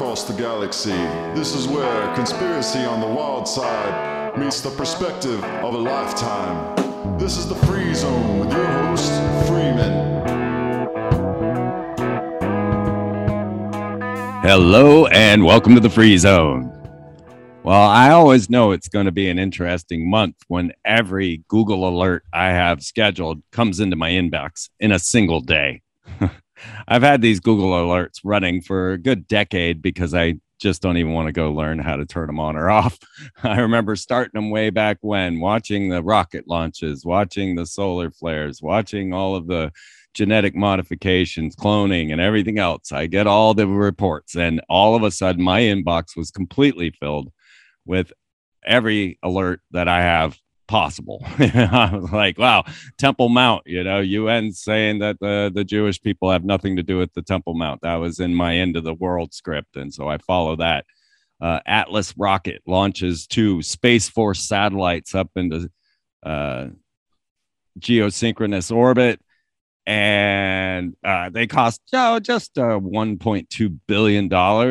across the galaxy. This is where conspiracy on the wild side meets the perspective of a lifetime. This is the Free Zone with your host, Freeman. Hello and welcome to the Free Zone. Well, I always know it's going to be an interesting month when every Google alert I have scheduled comes into my inbox in a single day. I've had these Google alerts running for a good decade because I just don't even want to go learn how to turn them on or off. I remember starting them way back when, watching the rocket launches, watching the solar flares, watching all of the genetic modifications, cloning, and everything else. I get all the reports, and all of a sudden my inbox was completely filled with every alert that I have possible. I was like, wow, Temple Mount, UN saying that the Jewish people have nothing to do with the Temple Mount. That was in my end of the world script. And so I follow that. Atlas rocket launches 2 Space Force satellites up into geosynchronous orbit. And they cost just $1.2 billion,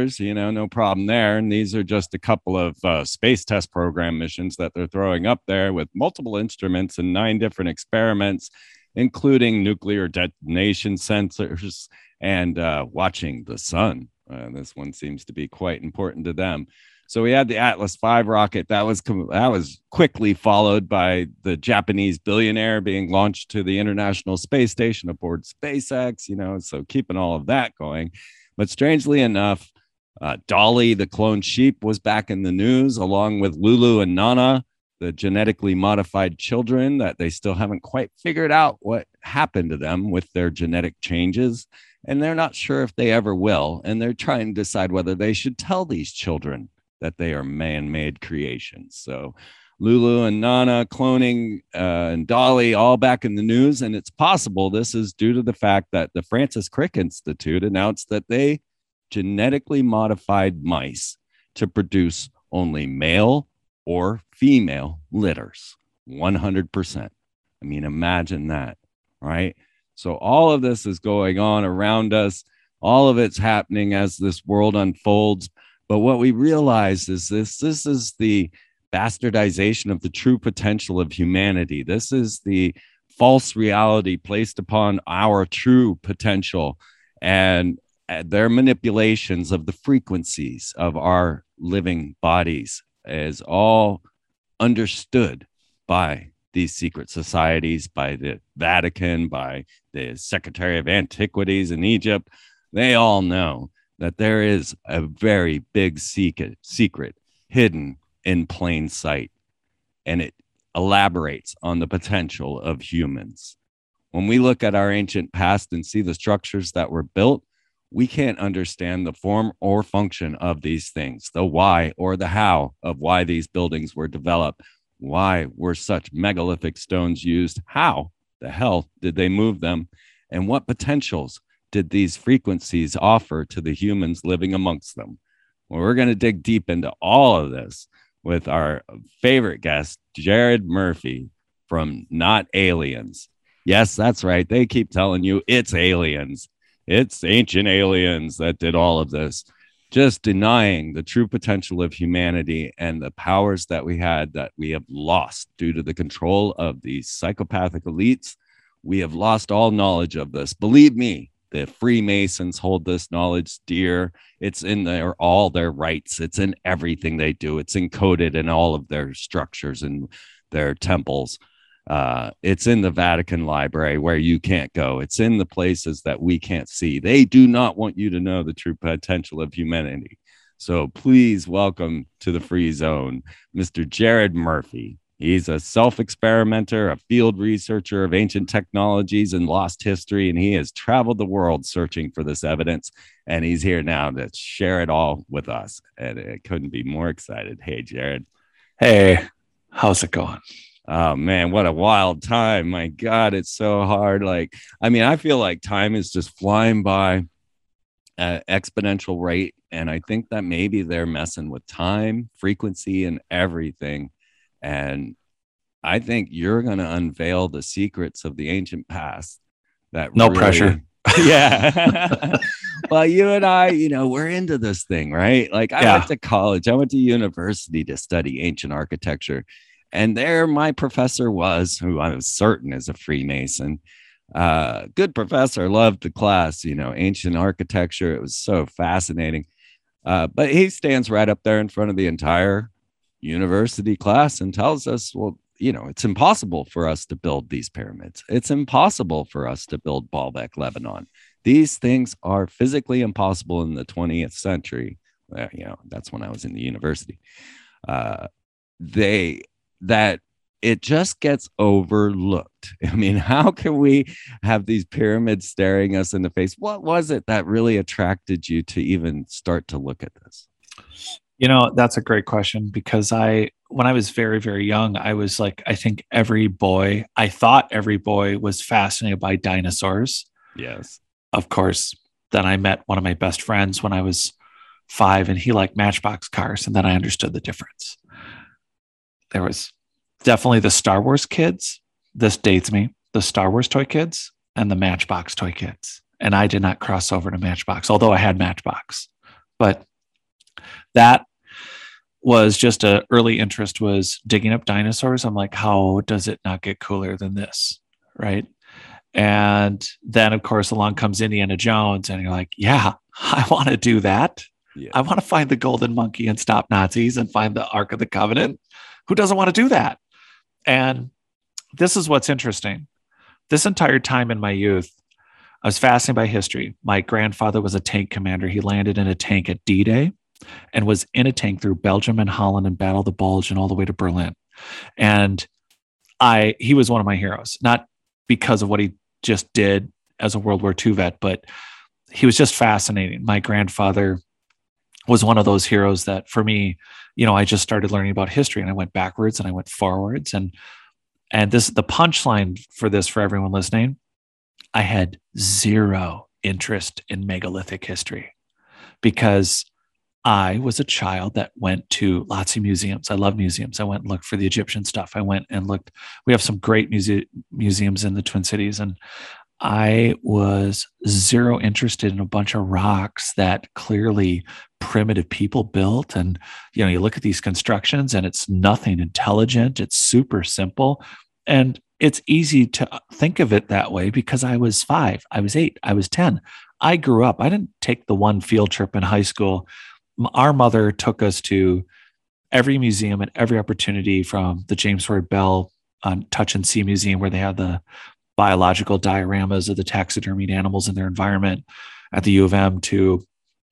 no problem there. And these are just a couple of space test program missions that they're throwing up there with multiple instruments and 9 different experiments, including nuclear detonation sensors and watching the sun. This one seems to be quite important to them. So we had the Atlas V rocket that was quickly followed by the Japanese billionaire being launched to the International Space Station aboard SpaceX, so keeping all of that going. But strangely enough, Dolly, the cloned sheep, was back in the news, along with Lulu and Nana, the genetically modified children that they still haven't quite figured out what happened to them with their genetic changes. And they're not sure if they ever will. And they're trying to decide whether they should tell these children that they are man-made creations. So Lulu and Nana, cloning, and Dolly all back in the news. And it's possible this is due to the fact that the Francis Crick Institute announced that they genetically modified mice to produce only male or female litters, 100%. I mean, imagine that, right? So all of this is going on around us. All of it's happening as this world unfolds. But what we realize is this is the bastardization of the true potential of humanity. This is the false reality placed upon our true potential, and their manipulations of the frequencies of our living bodies is all understood by these secret societies, by the Vatican, by the Secretary of Antiquities in Egypt. They all know that there is a very big secret hidden in plain sight, and it elaborates on the potential of humans. When we look at our ancient past and see the structures that were built, we can't understand the form or function of these things, the why or the how of why these buildings were developed. Why were such megalithic stones used? How the hell did they move them? And what potentials did these frequencies offer to the humans living amongst them? Well, we're going to dig deep into all of this with our favorite guest, Jared Murphy from Not Aliens. Yes, that's right. They keep telling you it's aliens. It's ancient aliens that did all of this, just denying the true potential of humanity and the powers that we had that we have lost due to the control of these psychopathic elites. We have lost all knowledge of this. Believe me, the Freemasons hold this knowledge dear. It's in all their rights. It's in everything they do. It's encoded in all of their structures and their temples. It's in the Vatican Library where you can't go. It's in the places that we can't see. They do not want you to know the true potential of humanity. So please welcome to the Free Zone, Mr. Jared Murphy. He's a self-experimenter, a field researcher of ancient technologies and lost history, and he has traveled the world searching for this evidence, and he's here now to share it all with us, and I couldn't be more excited. Hey, Jared. Hey, how's it going? Oh, man, what a wild time. My God, it's so hard. I feel like time is just flying by at exponential rate, and I think that maybe they're messing with time, frequency, and everything. And I think you're going to unveil the secrets of the ancient past. That no pressure. Yeah. Well, you and I, we're into this thing, right? Like I went to college, I went to university to study ancient architecture. And there my professor was, who I was certain is a Freemason. Good professor, loved the class, ancient architecture. It was so fascinating. But he stands right up there in front of the entire university class and tells us, well, it's impossible for us to build these pyramids. It's impossible for us to build Baalbek, Lebanon. These things are physically impossible in the 20th century. That's when I was in the university. That it just gets overlooked. I mean, how can we have these pyramids staring us in the face? What was it that really attracted you to even start to look at this? That's a great question because when I was very, very young, I was like, I thought every boy was fascinated by dinosaurs. Yes. Of course, then I met one of my best friends when I was 5 and he liked Matchbox cars. And then I understood the difference. There was definitely the Star Wars kids. This dates me, the Star Wars toy kids and the Matchbox toy kids. And I did not cross over to Matchbox, although I had Matchbox. But that was just an early interest, was digging up dinosaurs. I'm like, how does it not get cooler than this? Right. And then, of course, along comes Indiana Jones, and you're like, yeah, I want to do that. Yeah. I want to find the golden monkey and stop Nazis and find the Ark of the Covenant. Who doesn't want to do that? And this is what's interesting. This entire time in my youth, I was fascinated by history. My grandfather was a tank commander. He landed in a tank at D-Day and was in a tank through Belgium and Holland and Battle of the Bulge and all the way to Berlin. And he was one of my heroes, not because of what he just did as a World War II vet, but he was just fascinating. My grandfather was one of those heroes that for me, I just started learning about history and I went backwards and I went forwards. And the punchline for this, for everyone listening, I had zero interest in megalithic history because I was a child that went to lots of museums. I love museums. I went and looked for the Egyptian stuff. I went and looked. We have some great museums in the Twin Cities. And I was zero interested in a bunch of rocks that clearly primitive people built. And, you look at these constructions and it's nothing intelligent. It's super simple. And it's easy to think of it that way because I was 5, I was 8, I was 10. I grew up. I didn't take the one field trip in high school. Our mother took us to every museum and every opportunity, from the James Ward Bell Touch and See Museum, where they have the biological dioramas of the taxidermied animals in their environment, at the U of M, to,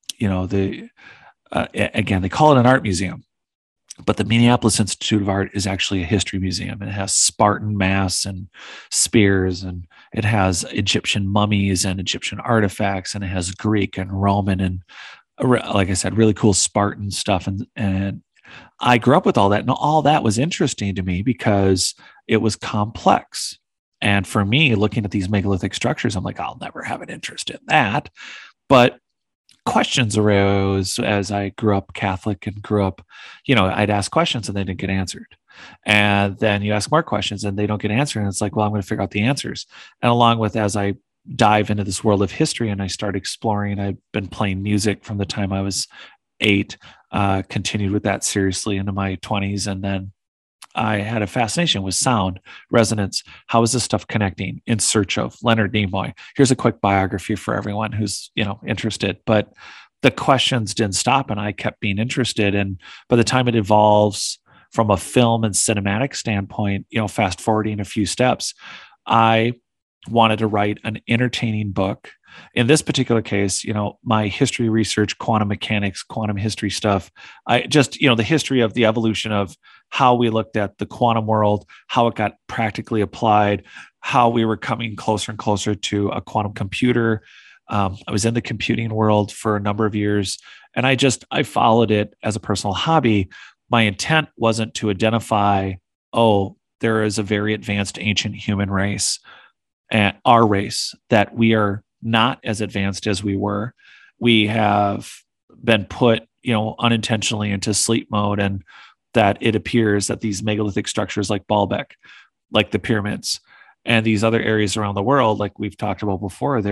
again, they call it an art museum, but the Minneapolis Institute of Art is actually a history museum. It has Spartan masks and spears, and it has Egyptian mummies and Egyptian artifacts, and it has Greek and Roman and, like I said, really cool Spartan stuff. And I grew up with all that. And all that was interesting to me because it was complex. And for me, looking at these megalithic structures, I'm like, I'll never have an interest in that. But questions arose as I grew up Catholic and grew up, I'd ask questions and they didn't get answered. And then you ask more questions and they don't get answered. And it's like, well, I'm going to figure out the answers. And along with, as I dive into this world of history and I start exploring, I've been playing music from the time I was 8, continued with that seriously into my 20s. And then I had a fascination with sound, resonance. How is this stuff connecting? In Search of, Leonard Nimoy. Here's a quick biography for everyone who's, interested. But the questions didn't stop and I kept being interested. And by the time it evolves from a film and cinematic standpoint, fast forwarding a few steps, I wanted to write an entertaining book. In this particular case, my history research, quantum mechanics, quantum history stuff, I just, the history of the evolution of how we looked at the quantum world, how it got practically applied, how we were coming closer and closer to a quantum computer. I was in the computing world for a number of years, and I followed it as a personal hobby. My intent wasn't to identify, there is a very advanced ancient human race, and our race, that we are not as advanced as we were. We have been put, unintentionally into sleep mode, and that it appears that these megalithic structures like Baalbek, like the pyramids, and these other areas around the world, like we've talked about before, they're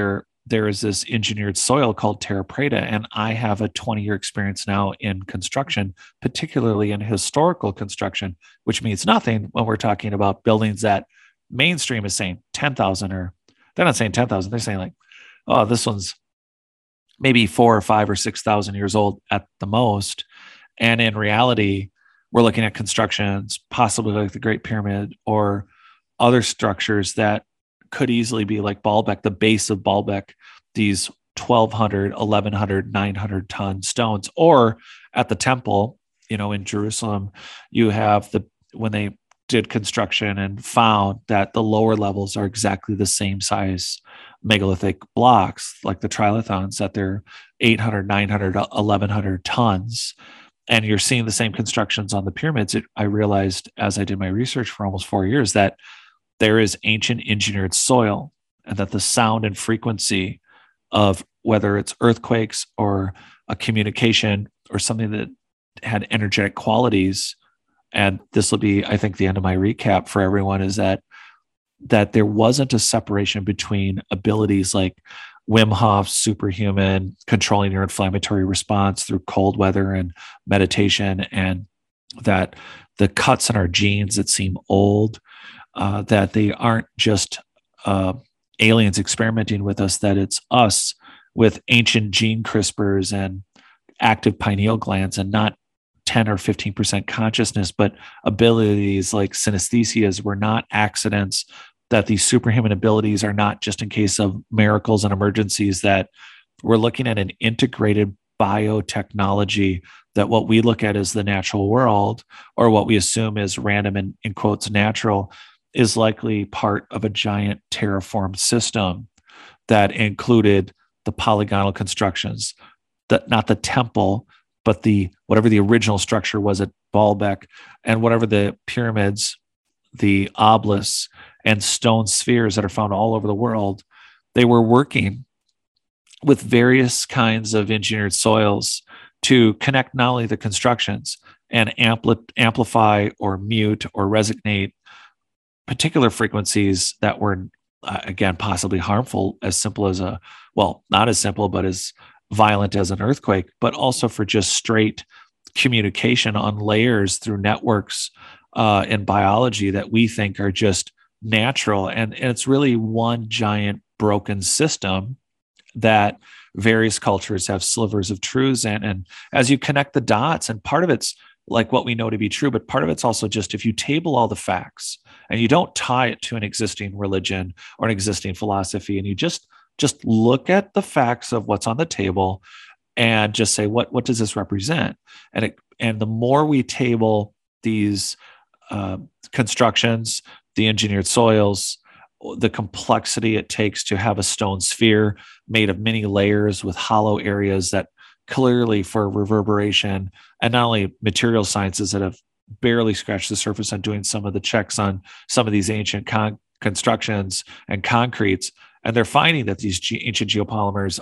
there is this engineered soil called terra preta. And I have a 20-year experience now in construction, particularly in historical construction, which means nothing when we're talking about buildings that mainstream is saying 10,000, or they're not saying 10,000. They're saying like, oh, this one's maybe 4 or 5 or 6,000 years old at the most. And in reality, we're looking at constructions, possibly like the Great Pyramid or other structures that could easily be like Baalbek, the base of Baalbek, these 1,200, 1,100, 900 ton stones. Or at the temple, in Jerusalem, you have when they did construction and found that the lower levels are exactly the same size megalithic blocks, like the trilithons, that they're 800, 900, 1,100 tons. And you're seeing the same constructions on the pyramids. I realized as I did my research for almost 4 years that there is ancient engineered soil, and that the sound and frequency of whether it's earthquakes or a communication or something that had energetic qualities. And this will be, I think, the end of my recap for everyone, is that there wasn't a separation between abilities like Wim Hof's superhuman controlling your inflammatory response through cold weather and meditation, and that the cuts in our genes that seem old, that they aren't just aliens experimenting with us, that it's us with ancient gene CRISPRs and active pineal glands, and not 10 or 15% consciousness, but abilities like synesthesias were not accidents, that these superhuman abilities are not just in case of miracles and emergencies, that we're looking at an integrated biotechnology, that what we look at as the natural world, or what we assume is random and in quotes natural, is likely part of a giant terraformed system that included the polygonal constructions, that not the temple, but whatever the original structure was at Baalbek, and whatever the pyramids, the obelisks, and stone spheres that are found all over the world. They were working with various kinds of engineered soils to connect not only the constructions and amplify or mute or resonate particular frequencies that were, again, possibly harmful, as simple as not as simple, but as violent as an earthquake, but also for just straight communication on layers through networks in biology that we think are just natural. And it's really one giant broken system that various cultures have slivers of truths in. And as you connect the dots, and part of it's like what we know to be true, but part of it's also just if you table all the facts and you don't tie it to an existing religion or an existing philosophy, and you just look at the facts of what's on the table and just say, what does this represent? And the more we table these constructions, the engineered soils, the complexity it takes to have a stone sphere made of many layers with hollow areas that clearly for reverberation, and not only material sciences that have barely scratched the surface on doing some of the checks on some of these ancient constructions and concretes. And they're finding that these ancient geopolymers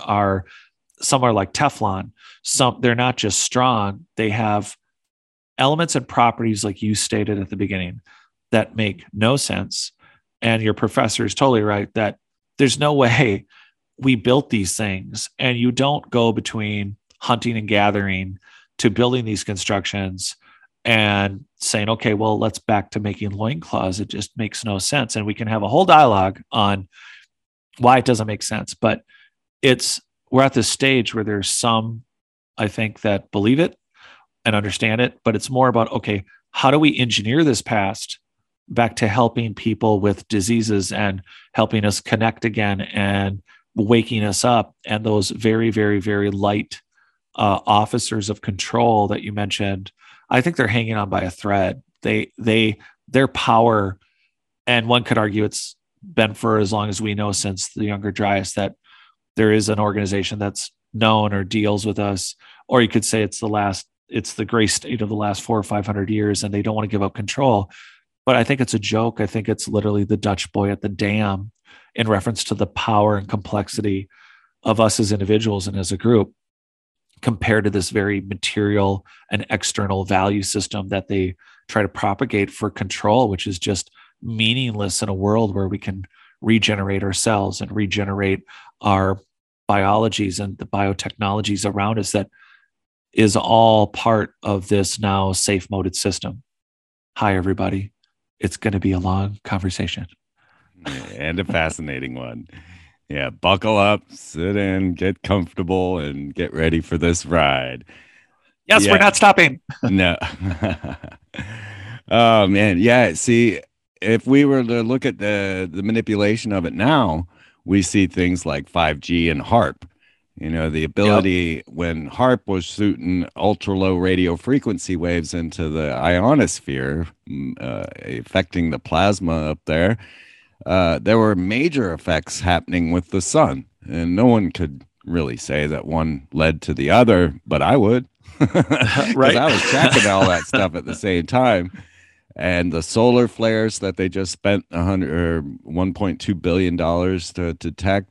some are like Teflon. They're not just strong. They have elements and properties, like you stated at the beginning, that make no sense. And your professor is totally right that there's no way we built these things. And you don't go between hunting and gathering to building these constructions and saying, okay, well, let's back to making loincloths. It just makes no sense. And we can have a whole dialogue on why it doesn't make sense. But we're at this stage where there's some, I think, that believe it and understand it, but it's more about, okay, how do we engineer this past back to helping people with diseases and helping us connect again and waking us up? And those very, very, very light officers of control that you mentioned, I think they're hanging on by a thread. Their power, and one could argue it's been for as long as we know, since the Younger Dryas, that there is an organization that's known or deals with us, or you could say it's the gray state of the last 400 or 500 years, and they don't want to give up control. But I think it's a joke. I think it's literally the Dutch boy at the dam in reference to the power and complexity of us as individuals and as a group, compared to this very material and external value system that they try to propagate for control, which is just meaningless in a world where we can regenerate ourselves and regenerate our biologies and the biotechnologies around us that is all part of this now safe moded system. Hi, everybody. It's going to be a long conversation. And a fascinating one. Yeah, buckle up, sit in, get comfortable, and get ready for this ride. Yes, we're not stopping. No. Oh, man. Yeah. See, if we were to look at the manipulation of it now, we see things like 5G and HARP. The ability when HARP was shooting ultra low radio frequency waves into the ionosphere, affecting the plasma up there. There were major effects happening with the sun, and no one could really say that one led to the other, but I would, because I was tracking all that stuff at the same time. And the solar flares that they just spent $1.2 billion to detect.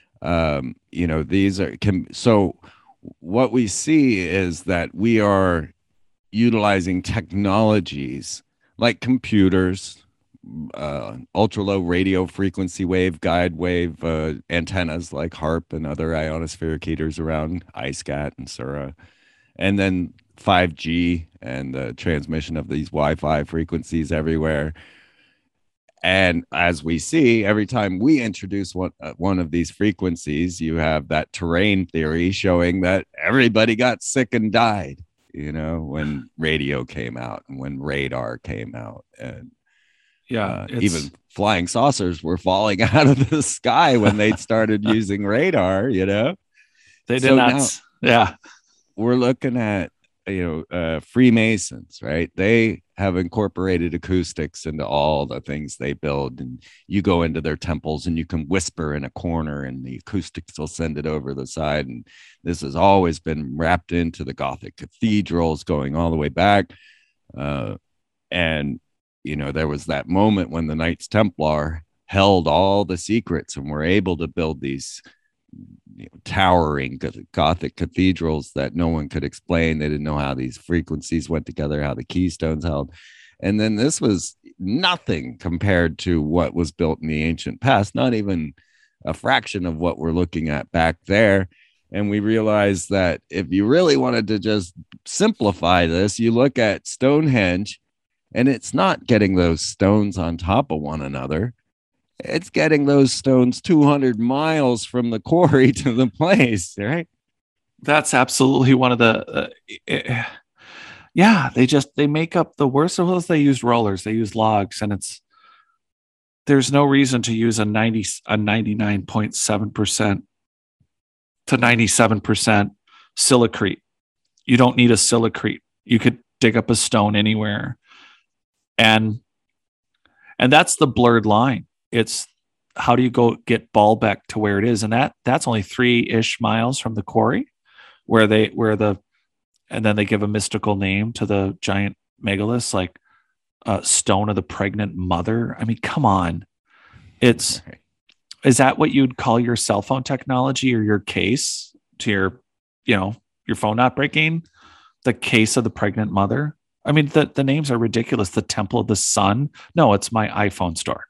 These are so what we see is that we are utilizing technologies like computers, ultra low radio frequency wave, guide wave antennas like HARP and other ionospheric heaters around ISCAT and SURA, and then 5G and the transmission of these Wi-Fi frequencies everywhere. And as we see, every time we introduce one of these frequencies, you have that terrain theory showing that everybody got sick and died, when radio came out and when radar came out. And even flying saucers were falling out of the sky when they started using radar, They did not. Yeah. We're looking at, Freemasons, right? They have incorporated acoustics into all the things they build, and you go into their temples and you can whisper in a corner and the acoustics will send it over the side. And this has always been wrapped into the Gothic cathedrals going all the way back. And there was that moment when the Knights Templar held all the secrets and were able to build these towering Gothic cathedrals that no one could explain. They didn't know how these frequencies went together, how the keystones held. And then this was nothing compared to what was built in the ancient past, not even a fraction of what we're looking at back there. And we realized that if you really wanted to just simplify this, you look at Stonehenge, and it's not getting those stones on top of one another. It's getting those stones 200 miles from the quarry to the place, right? That's absolutely one of the, they make up the worst of those. They use rollers, they use logs, and there's no reason to use a 99.7% to 97% silicrete. You don't need a silicrete. You could dig up a stone anywhere. And that's the blurred line. It's how do you go get Baalbek to where it is? And that's only 3-ish miles from the quarry and then they give a mystical name to the giant megaliths, like Stone of the Pregnant Mother. I mean, come on. Is that what you'd call your cell phone technology or your case to your phone not breaking? The case of the pregnant mother? I mean, the names are ridiculous. The Temple of the Sun. No, it's my iPhone store.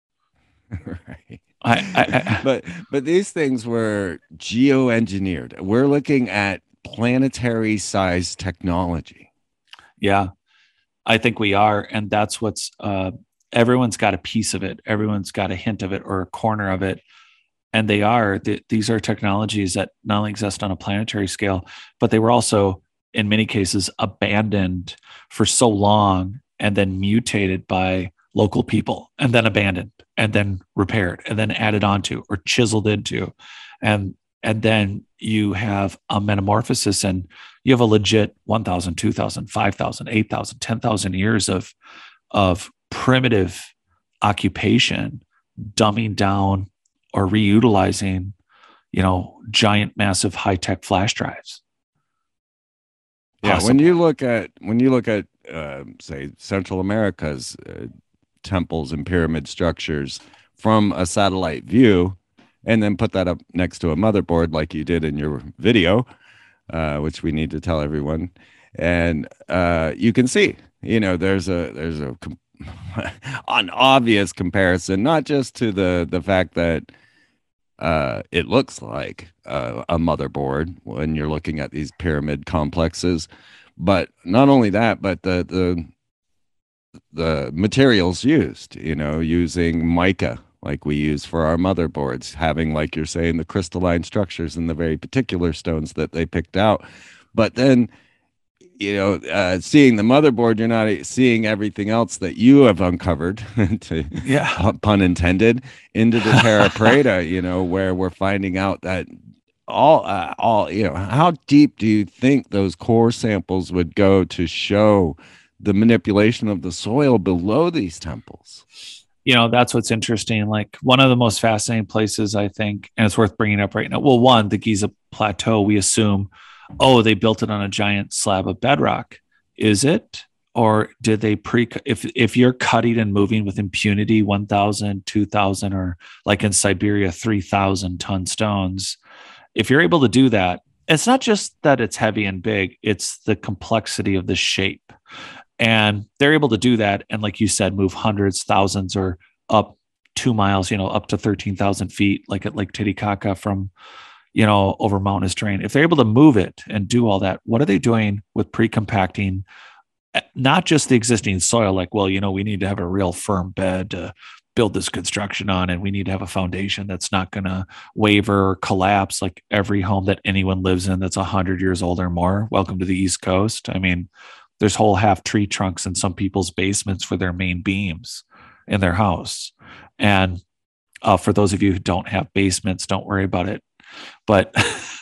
Right. But these things were geoengineered. We're looking at planetary size technology. Yeah, I think we are. And that's what's, everyone's got a piece of it. Everyone's got a hint of it or a corner of it. And these are technologies that not only exist on a planetary scale, but they were also, in many cases, abandoned for so long and then mutated by local people and then abandoned and then repaired and then added onto or chiseled into. And then you have a metamorphosis and you have a legit 1,000, 2,000, 5,000, 8,000, 10,000 years of primitive occupation, dumbing down or reutilizing, giant, massive, high-tech flash drives. Yeah, when you look at say Central America's temples and pyramid structures from a satellite view, and then put that up next to a motherboard like you did in your video, which we need to tell everyone, and you can see, there's an obvious comparison, not just to the fact that it looks like a motherboard when you're looking at these pyramid complexes. But not only that, but the materials used, using mica like we use for our motherboards, having, like you're saying, the crystalline structures and the very particular stones that they picked out. But then, seeing the motherboard, you're not seeing everything else that you have uncovered, pun intended, into the Terra Preta, where we're finding out that all, how deep do you think those core samples would go to show the manipulation of the soil below these temples? That's what's interesting. Like, one of the most fascinating places, I think, and it's worth bringing up right now. Well, one, the Giza Plateau, we assume, they built it on a giant slab of bedrock. Is it? Or did they if you're cutting and moving with impunity 1,000, 2,000, or like in Siberia, 3,000 ton stones, if you're able to do that, it's not just that it's heavy and big, it's the complexity of the shape. And they're able to do that. And like you said, move hundreds, thousands, or up 2 miles, up to 13,000 feet, like at Lake Titicaca from, over mountainous terrain. If they're able to move it and do all that, what are they doing with pre-compacting, not just the existing soil? Like, well, we need to have a real firm bed to build this construction on, and we need to have a foundation that's not going to waver or collapse like every home that anyone lives in that's 100 years old or more. Welcome to the East Coast. I mean, there's whole half tree trunks in some people's basements for their main beams in their house. And for those of you who don't have basements, don't worry about it. But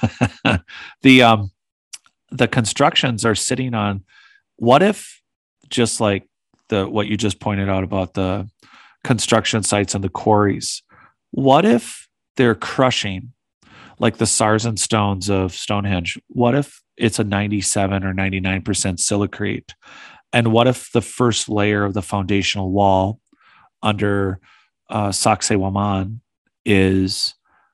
the constructions are sitting on, what if, just like what you just pointed out about the construction sites and the quarries, what if they're crushing like the Sarsen stones of Stonehenge? What if it's a 97 or 99% silicate? And what if the first layer of the foundational wall under Sacsayhuaman is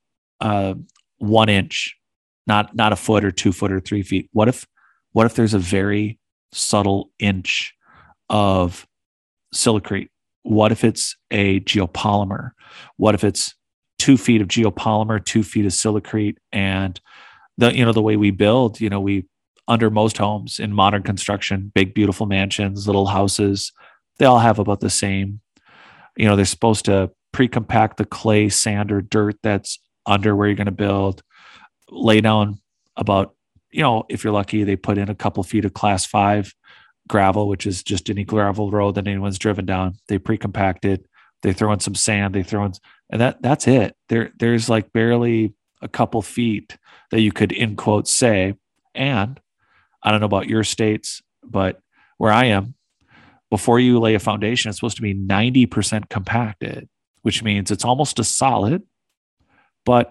1 inch, not a foot or 2 foot or 3 feet? What if there's a very subtle inch of silicate? What if it's a geopolymer? What if it's 2 feet of geopolymer, 2 feet of silicate? And the way we build, we, under most homes in modern construction, big, beautiful mansions, little houses, they all have about the same, they're supposed to pre-compact the clay, sand, or dirt that's under where you're going to build, lay down about, if you're lucky, they put in a couple feet of class 5 gravel, which is just any gravel road that anyone's driven down. They pre-compact it, they throw in some sand, and that's it. There's like barely a couple feet that you could, in quotes, say. And I don't know about your states, but where I am, before you lay a foundation, it's supposed to be 90% compacted, which means it's almost a solid. But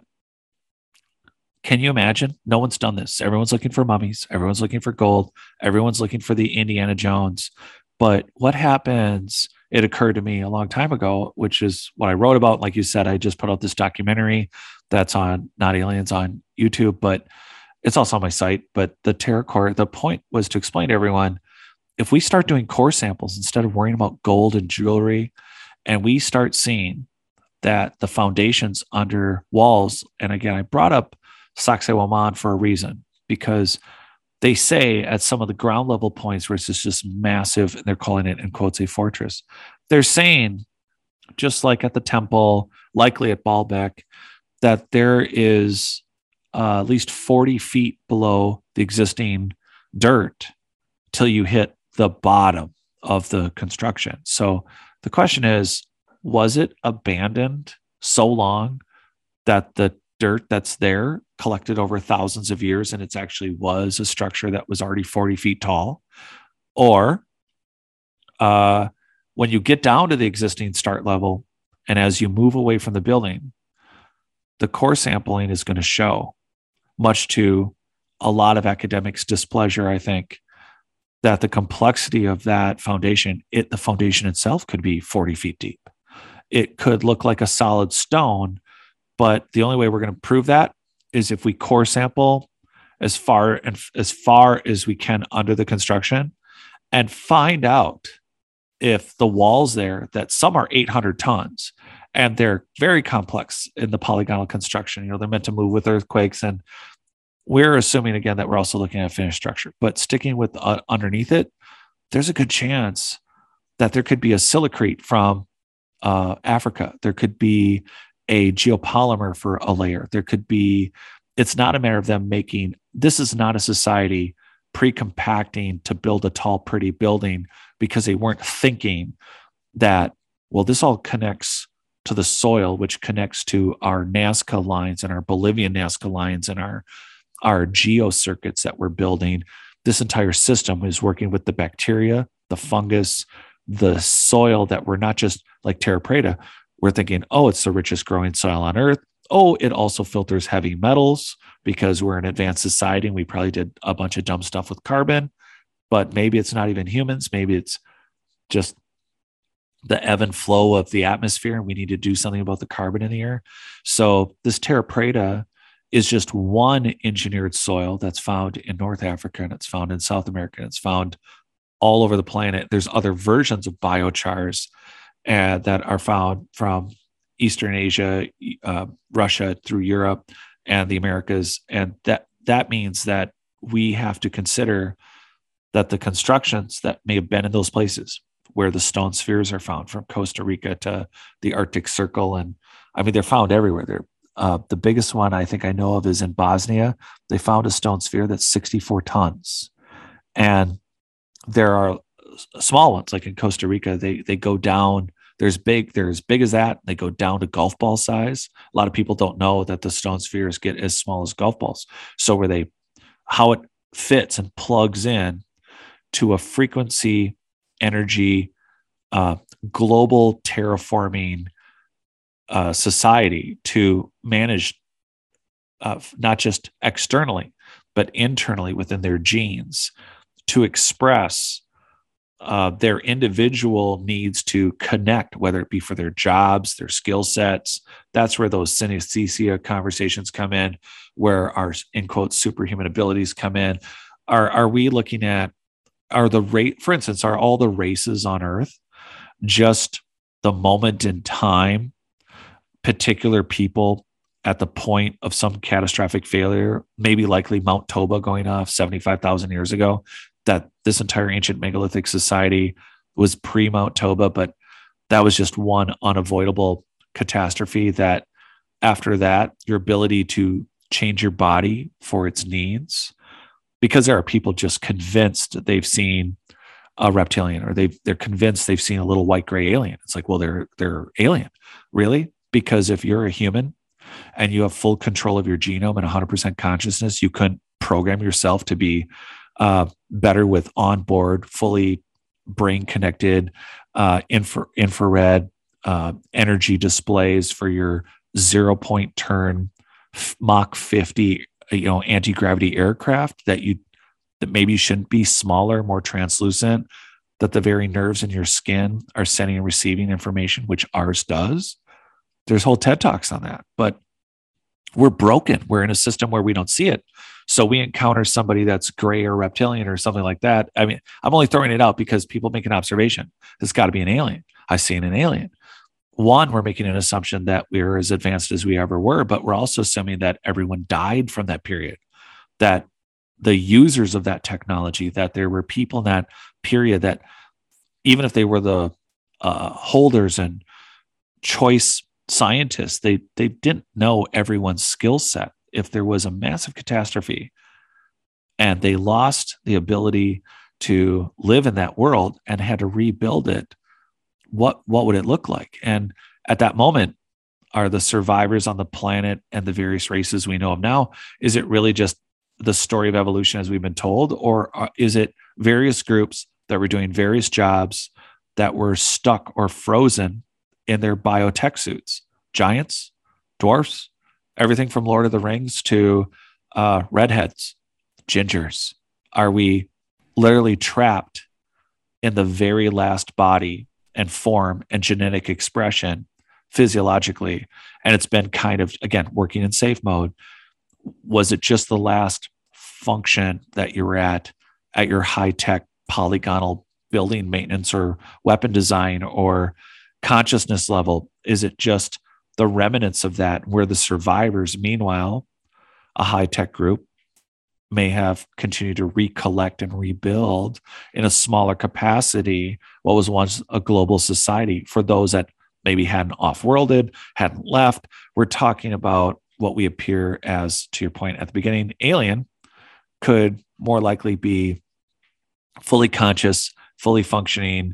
can you imagine? No one's done this. Everyone's looking for mummies. Everyone's looking for gold. Everyone's looking for the Indiana Jones. But what happens? It occurred to me a long time ago, which is what I wrote about. Like you said, I just put out this documentary that's on Not Aliens on YouTube, but it's also on my site. But the TerraCore, the point was to explain to everyone, if we start doing core samples instead of worrying about gold and jewelry, and we start seeing that the foundations under walls, and again, I brought up Sacsayhuaman for a reason, because they say at some of the ground level points where it's just massive, and they're calling it, in quotes, a fortress, they're saying, just like at the temple, likely at Baalbek, that there is at least 40 feet below the existing dirt till you hit the bottom of the construction. So the question is, was it abandoned so long that the dirt that's there collected over thousands of years and it actually was a structure that was already 40 feet tall? Or when you get down to the existing start level, and as you move away from the building, the core sampling is going to show, much to a lot of academics' displeasure, I think, that the complexity of that foundation, the foundation itself could be 40 feet deep. It could look like a solid stone, but the only way we're going to prove that is if we core sample as far as we can under the construction and find out if the walls there, that some are 800 tons, and they're very complex in the polygonal construction. They're meant to move with earthquakes, and we're assuming again that we're also looking at finished structure. But sticking with underneath it, there's a good chance that there could be a silicrete from Africa. There could be a geopolymer for a layer. There could be. It's not a matter of them making. This is not a society pre-compacting to build a tall, pretty building because they weren't thinking that, well, this all connects to the soil, which connects to our Nazca lines and our Bolivian Nazca lines and our geocircuits that we're building. This entire system is working with the bacteria, the fungus, the soil that we're not just like Terra Preta. We're thinking, oh, it's the richest growing soil on earth. Oh, it also filters heavy metals because we're an advanced society and we probably did a bunch of dumb stuff with carbon, but maybe it's not even humans. Maybe it's just the ebb and flow of the atmosphere, and we need to do something about the carbon in the air. So this Terra Preta is just one engineered soil that's found in North Africa, and it's found in South America, and it's found all over the planet. There's other versions of biochars that are found from Eastern Asia, Russia, through Europe and the Americas. And that means that we have to consider that the constructions that may have been in those places where the stone spheres are found, from Costa Rica to the Arctic Circle. And I mean, they're found everywhere. The biggest one I think I know of is in Bosnia. They found a stone sphere that's 64 tons. And there are small ones, like in Costa Rica, they go down. They're as big as that. They go down to golf ball size. A lot of people don't know that the stone spheres get as small as golf balls. So how it fits and plugs in to a frequency energy global terraforming society to manage not just externally, but internally within their genes to express their individual needs to connect, whether it be for their jobs, their skill sets. That's where those synesthesia conversations come in, where our, in quotes, superhuman abilities come in. Are we looking at, for instance, are all the races on Earth just the moment in time, particular people at the point of some catastrophic failure, maybe likely Mount Toba going off 75,000 years ago, that this entire ancient megalithic society was pre-Mount Toba, but that was just one unavoidable catastrophe that after that, your ability to change your body for its needs, because there are people just convinced they've seen a reptilian, or they're convinced they've seen a little white gray alien. It's like, well, they're alien. Really? Because if you're a human and you have full control of your genome and 100% consciousness, you couldn't program yourself to be better with onboard, fully brain connected, infrared energy displays for your 0-point turn Mach 50, anti-gravity aircraft that maybe you shouldn't be smaller, more translucent, that the very nerves in your skin are sending and receiving information, which ours does. There's whole TED Talks on that, but we're broken. We're in a system where we don't see it. So we encounter somebody that's gray or reptilian or something like that. I mean, I'm only throwing it out because people make an observation. It's got to be an alien. I seen an alien. One, we're making an assumption that we're as advanced as we ever were, but we're also assuming that everyone died from that period, that the users of that technology, that there were people in that period that even if they were the holders and choice scientists, they didn't know everyone's skill set. If there was a massive catastrophe and they lost the ability to live in that world and had to rebuild it, what would it look like? And at that moment, are the survivors on the planet and the various races we know of now, is it really just the story of evolution as we've been told? Or is it various groups that were doing various jobs that were stuck or frozen in their biotech suits? Giants, dwarfs, everything from Lord of the Rings to redheads, gingers. Are we literally trapped in the very last body and form and genetic expression physiologically? And it's been kind of, again, working in safe mode. Was it just the last function that you were at your high-tech polygonal building maintenance or weapon design or consciousness level, is it just the remnants of that, where the survivors, meanwhile, a high-tech group may have continued to recollect and rebuild in a smaller capacity what was once a global society for those that maybe hadn't off-worlded, hadn't left. We're talking about what we appear as, to your point at the beginning, alien could more likely be fully conscious, fully functioning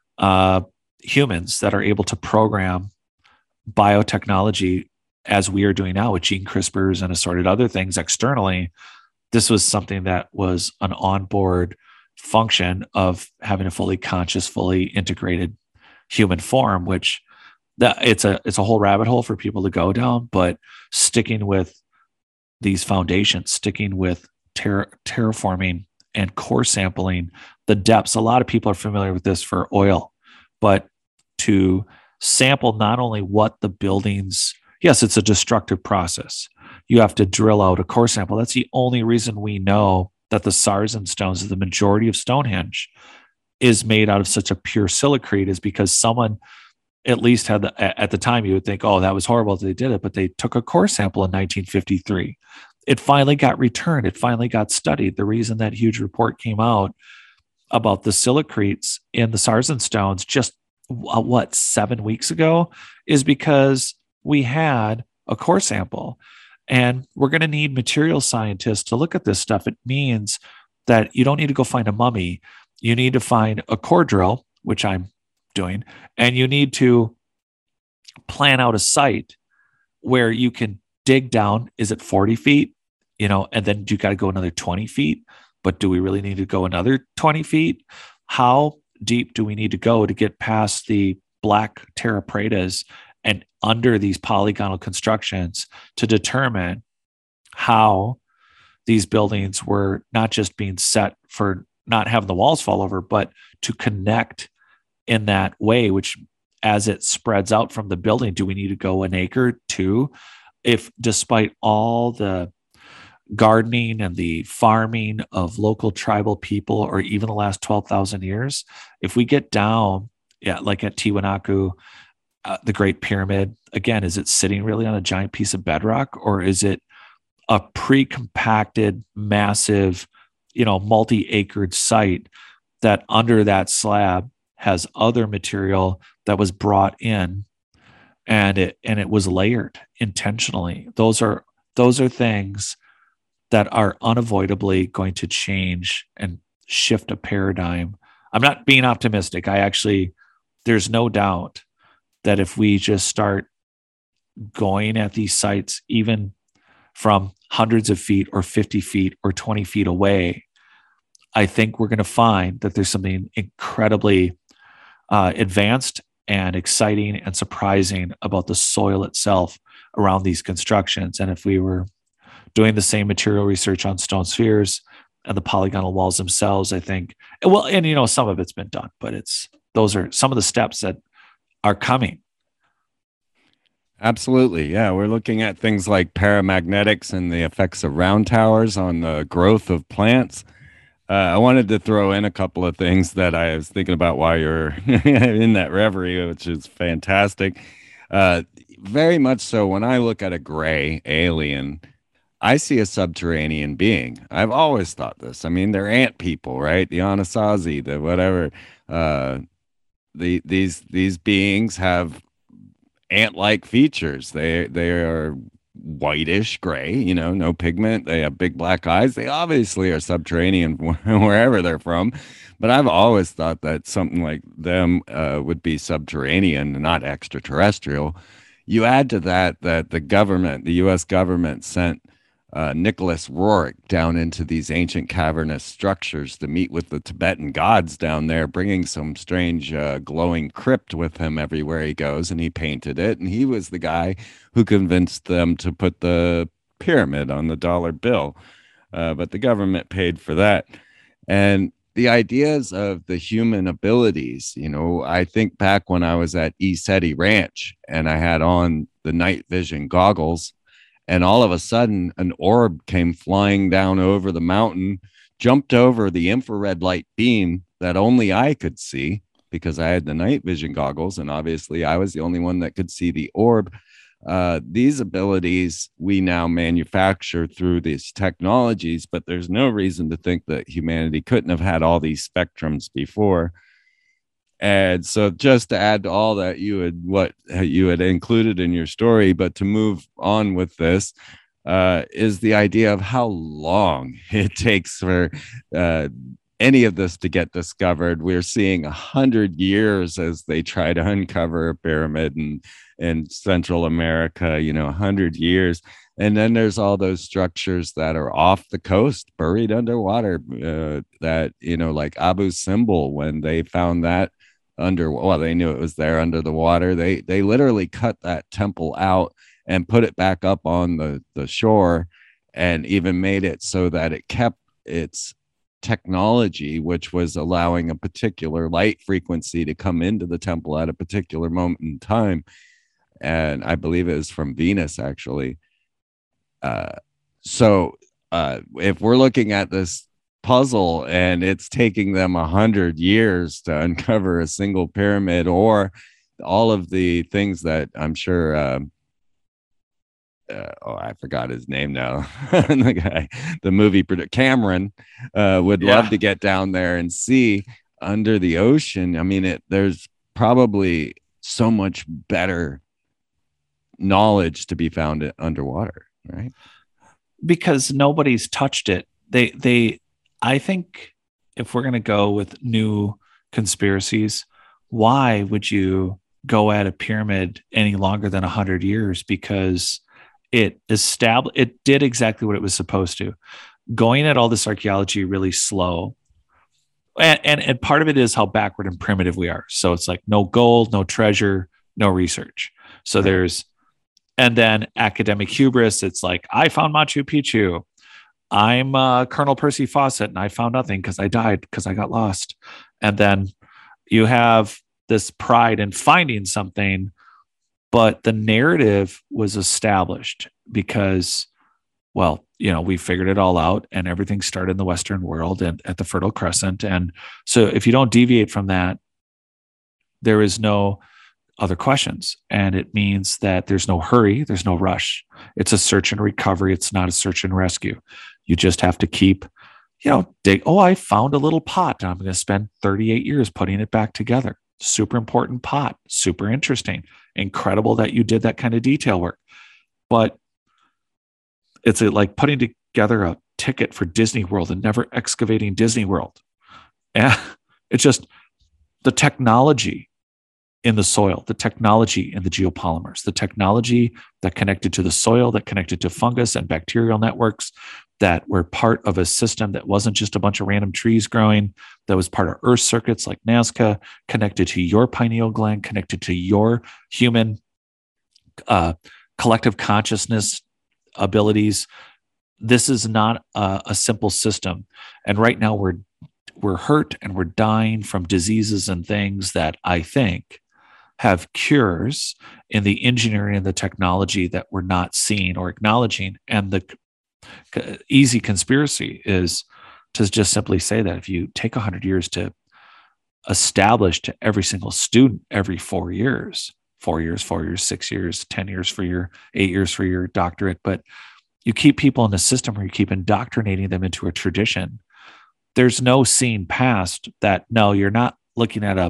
humans that are able to program biotechnology as we are doing now with gene CRISPRs and assorted other things externally. This was something that was an onboard function of having a fully conscious, fully integrated human form, which it's a whole rabbit hole for people to go down, but sticking with these foundations, sticking with terraforming and core sampling the depths. A lot of people are familiar with this for oil, but to sample not only what the buildings, yes, it's a destructive process. You have to drill out a core sample. That's the only reason we know that the Sarsen stones, the majority of Stonehenge, is made out of such a pure silicate, is because someone at least had at the time, you would think, oh, that was horrible that they did it, but they took a core sample in 1953. It finally got returned. It finally got studied. The reason that huge report came out about the silicates in the Sarsen stones just 7 weeks ago is because we had a core sample. And we're going to need material scientists to look at this stuff. It means that you don't need to go find a mummy. You need to find a core drill, which I'm doing, and you need to plan out a site where you can dig down. Is it 40 feet? And then you got to go another 20 feet. But do we really need to go another 20 feet? How deep do we need to go to get past the black terra pretas and under these polygonal constructions to determine how these buildings were not just being set for not having the walls fall over, but to connect in that way, which as it spreads out from the building, do we need to go an acre, two? If despite all the gardening and the farming of local tribal people, or even the last 12,000 years, if we get down, like at Tiwanaku, the Great Pyramid, again, is it sitting really on a giant piece of bedrock, or is it a pre-compacted, massive, multi-acred site that under that slab has other material that was brought in and it was layered intentionally? Those are things that are unavoidably going to change and shift a paradigm. I'm not being optimistic. There's no doubt that if we just start going at these sites, even from hundreds of feet or 50 feet or 20 feet away, I think we're going to find that there's something incredibly advanced and exciting and surprising about the soil itself around these constructions. And if we were doing the same material research on stone spheres and the polygonal walls themselves, I think, some of it's been done, but those are some of the steps that are coming. Absolutely. Yeah. We're looking at things like paramagnetics and the effects of round towers on the growth of plants. I wanted to throw in a couple of things that I was thinking about while you're in that reverie, which is fantastic. Very much so, when I look at a gray alien, I see a subterranean being. I've always thought this. I mean, they're ant people, right? The Anasazi, the whatever. These beings have ant-like features. They are whitish gray, no pigment. They have big black eyes. They obviously are subterranean wherever they're from. But I've always thought that something like them would be subterranean and not extraterrestrial. You add to that the U.S. government sent Nicholas Roerich down into these ancient cavernous structures to meet with the Tibetan gods down there, bringing some strange glowing crypt with him everywhere he goes, and he painted it, and he was the guy who convinced them to put the pyramid on the dollar bill, but the government paid for that. And the ideas of the human abilities, I think back when I was at ECETI Ranch and I had on the night vision goggles, and all of a sudden, an orb came flying down over the mountain, jumped over the infrared light beam that only I could see, because I had the night vision goggles, and obviously I was the only one that could see the orb. These abilities we now manufacture through these technologies, but there's no reason to think that humanity couldn't have had all these spectrums before. And so, just to add to all that, what you had included in your story, but to move on with this, is the idea of how long it takes for any of this to get discovered. We're seeing 100 years as they try to uncover a pyramid in Central America, 100 years. And then there's all those structures that are off the coast, buried underwater, that, like Abu Simbel, when they found that they knew it was there under the water. They literally cut that temple out and put it back up on the shore, and even made it so that it kept its technology, which was allowing a particular light frequency to come into the temple at a particular moment in time. And I believe it was from Venus, actually. So if we're looking at this puzzle and it's taking them 100 years to uncover a single pyramid, or all of the things that I'm sure I forgot his name now. the movie producer Cameron would love to get down there and see under the ocean. I mean, there's probably so much better knowledge to be found underwater, right? Because nobody's touched it. I think if we're going to go with new conspiracies, why would you go at a pyramid any longer than 100 years? Because it did exactly what it was supposed to. Going at all this archaeology really slow. And part of it is how backward and primitive we are. So it's like no gold, no treasure, no research. So and then academic hubris. It's like, I found Machu Picchu. I'm Colonel Percy Fawcett, and I found nothing because I died because I got lost. And then you have this pride in finding something, but the narrative was established because, we figured it all out, and everything started in the Western world and at the Fertile Crescent. And so if you don't deviate from that, there is no other questions. And it means that there's no hurry, there's no rush. It's a search and recovery. It's not a search and rescue. You just have to keep, dig. Oh, I found a little pot, and I'm going to spend 38 years putting it back together. Super important pot, super interesting, incredible that you did that kind of detail work. But it's like putting together a ticket for Disney World and never excavating Disney World. And it's just the technology in the soil, the technology in the geopolymers, the technology that connected to the soil, that connected to fungus and bacterial networks, that were part of a system that wasn't just a bunch of random trees growing, that was part of earth circuits like Nazca, connected to your pineal gland, connected to your human collective consciousness abilities. This is not a simple system. And right now we're hurt and we're dying from diseases and things that I think have cures in the engineering and the technology that we're not seeing or acknowledging. And the easy conspiracy is to just simply say that if you take 100 years to establish to every single student every 4 years, 4 years, 4 years, 6 years, 10 years for your 8 years for your doctorate, but you keep people in a system where you keep indoctrinating them into a tradition. There's no seeing past that. No, you're not looking at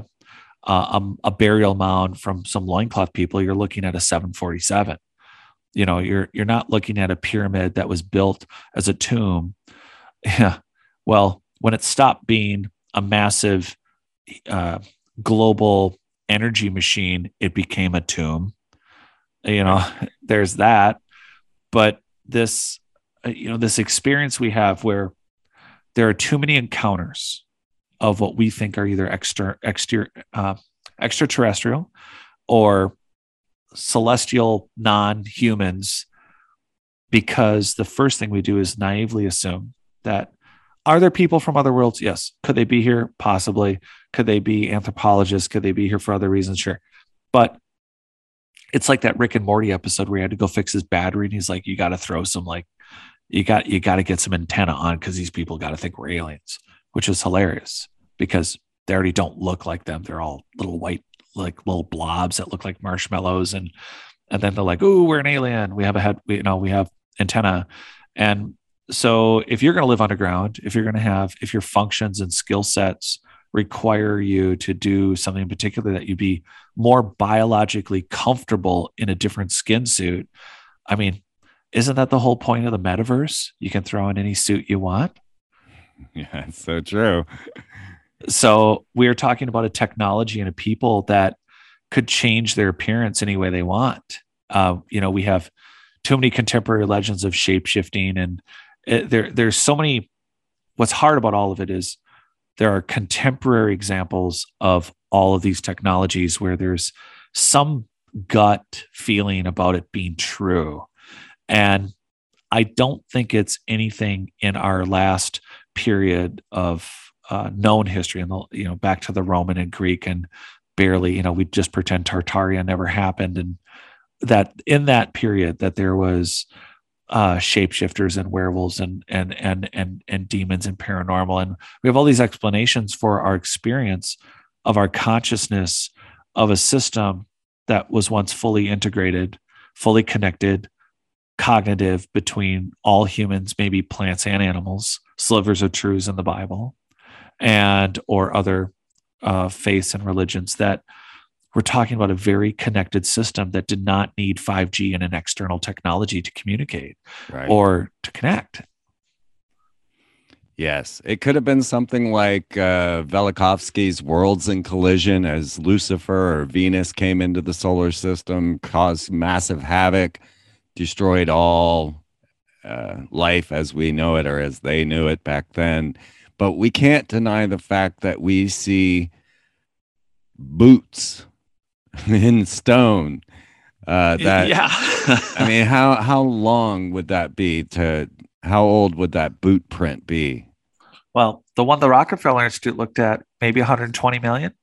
a burial mound from some loincloth people. You're looking at a 747. You're not looking at a pyramid that was built as a tomb. Yeah. Well, when it stopped being a massive global energy machine, it became a tomb. There's that. But this experience we have where there are too many encounters of what we think are either extraterrestrial or celestial non-humans, because the first thing we do is naively assume that, are there people from other worlds? Yes. Could they be here? Possibly. Could they be anthropologists? Could they be here for other reasons? Sure. But it's like that Rick and Morty episode where he had to go fix his battery, and he's like, you got to throw some, you got to get some antenna on because these people got to think we're aliens, which is hilarious because they already don't look like them. They're all little white, like little blobs that look like marshmallows. And then they're like, "Ooh, we're an alien. We have a head, we have antenna." And so if you're going to live underground, if your functions and skill sets require you to do something in particular that you'd be more biologically comfortable in a different skin suit, I mean, isn't that the whole point of the metaverse? You can throw in any suit you want. Yeah, it's so true. So we're talking about a technology and a people that could change their appearance any way they want. We have too many contemporary legends of shape-shifting, and there's so many. What's hard about all of it is there are contemporary examples of all of these technologies where there's some gut feeling about it being true. And I don't think it's anything in our last period of known history, and back to the Roman and Greek, and barely, we just pretend Tartaria never happened, and that in that period that there was shapeshifters and werewolves and demons and paranormal, and we have all these explanations for our experience of our consciousness of a system that was once fully integrated, fully connected, cognitive between all humans, maybe plants and animals, slivers of truths in the Bible, and or other faiths and religions. That we're talking about a very connected system that did not need 5G and an external technology to communicate or to connect. Yes, it could have been something like Velikovsky's Worlds in Collision, as Lucifer or Venus came into the solar system, caused massive havoc, destroyed all life as we know it, or as they knew it back then. But we can't deny the fact that we see boots in stone. Yeah. I mean, how long would that be? How old would that boot print be? Well, the one the Rockefeller Institute looked at, maybe 120 million.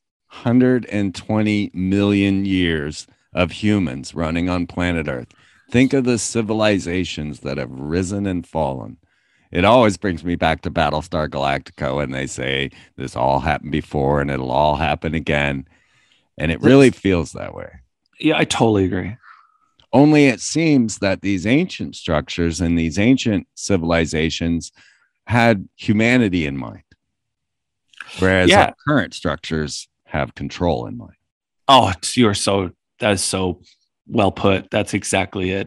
120 million years of humans running on planet Earth. Think of the civilizations that have risen and fallen. It always brings me back to Battlestar Galactica when they say this all happened before and it'll all happen again. And it really feels that way. Yeah, I totally agree. Only it seems that these ancient structures and these ancient civilizations had humanity in mind, whereas our current structures have control in mind. Oh, that is so well put. That's exactly it.